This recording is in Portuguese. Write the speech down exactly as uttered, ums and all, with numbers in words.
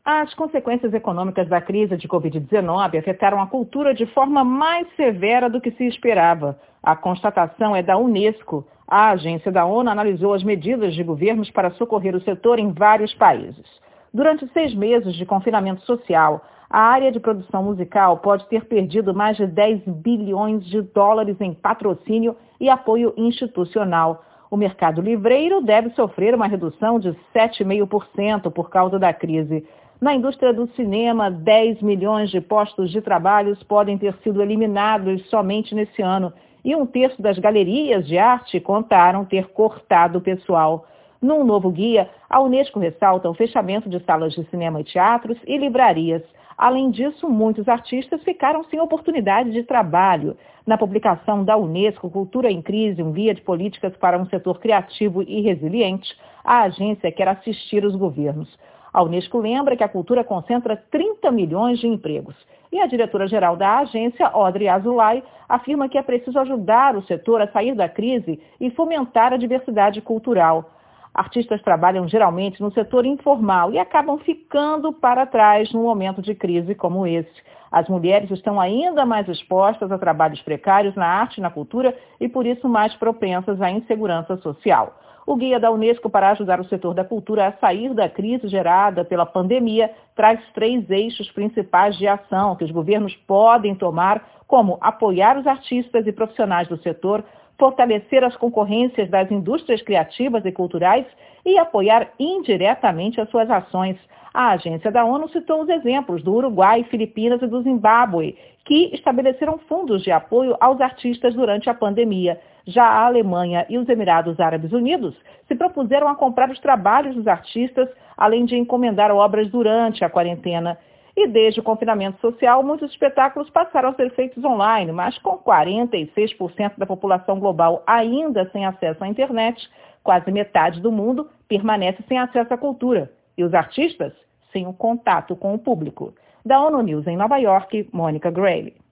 As consequências econômicas da crise de covid dezenove afetaram a cultura de forma mais severa do que se esperava. A constatação é da Unesco. A agência da ONU analisou as medidas de governos para socorrer o setor em vários países. Durante seis meses de confinamento social, a área de produção musical pode ter perdido mais de dez bilhões de dólares em patrocínio e apoio institucional. O mercado livreiro deve sofrer uma redução de sete vírgula cinco por cento por causa da crise. Na indústria do cinema, dez milhões de postos de trabalho podem ter sido eliminados somente nesse ano, e um terço das galerias de arte contaram ter cortado o pessoal. Num novo guia, a Unesco ressalta o fechamento de salas de cinema e teatros e livrarias. Além disso, muitos artistas ficaram sem oportunidade de trabalho. Na publicação da Unesco, Cultura em Crise, um guia de políticas para um setor criativo e resiliente, a agência quer assistir os governos. A Unesco lembra que a cultura concentra trinta milhões de empregos. E a diretora-geral da agência, Audrey Azoulay, afirma que é preciso ajudar o setor a sair da crise e fomentar a diversidade cultural. Artistas trabalham geralmente no setor informal e acabam ficando para trás num momento de crise como esse. As mulheres estão ainda mais expostas a trabalhos precários na arte e na cultura e, por isso, mais propensas à insegurança social. O guia da Unesco para ajudar o setor da cultura a sair da crise gerada pela pandemia traz três eixos principais de ação que os governos podem tomar, como apoiar os artistas e profissionais do setor, fortalecer as concorrências das indústrias criativas e culturais e apoiar indiretamente as suas ações. A agência da ONU citou os exemplos do Uruguai, Filipinas e do Zimbábue, que estabeleceram fundos de apoio aos artistas durante a pandemia. Já a Alemanha e os Emirados Árabes Unidos se propuseram a comprar os trabalhos dos artistas, além de encomendar obras durante a quarentena. E desde o confinamento social, muitos espetáculos passaram a ser feitos online, mas com quarenta e seis por cento da população global ainda sem acesso à internet, quase metade do mundo permanece sem acesso à cultura. E os artistas sem o contato com o público. Da ONU News em Nova York, Mônica Grayle.